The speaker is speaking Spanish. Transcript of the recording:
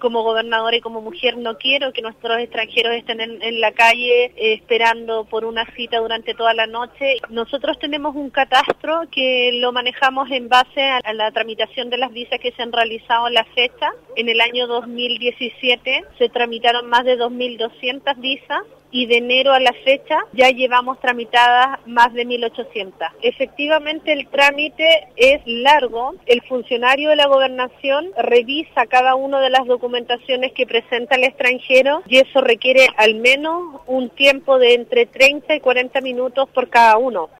como gobernadora y como mujer no quiero que nuestros extranjeros estén en la calle esperando por una cita durante toda la noche. Nosotros tenemos un catastro que lo manejamos en base a la tramitación de las visas que se han realizado en la fecha. En el año 2017 se tramitaron más de 2.200 visas y de enero a la fecha ya llevamos tramitadas más de 1.800. Efectivamente el trámite es largo, el funcionario de la gobernación revisa cada una de las documentaciones que presenta el extranjero y eso requiere al menos un tiempo de entre 30 y 40 minutos por cada uno.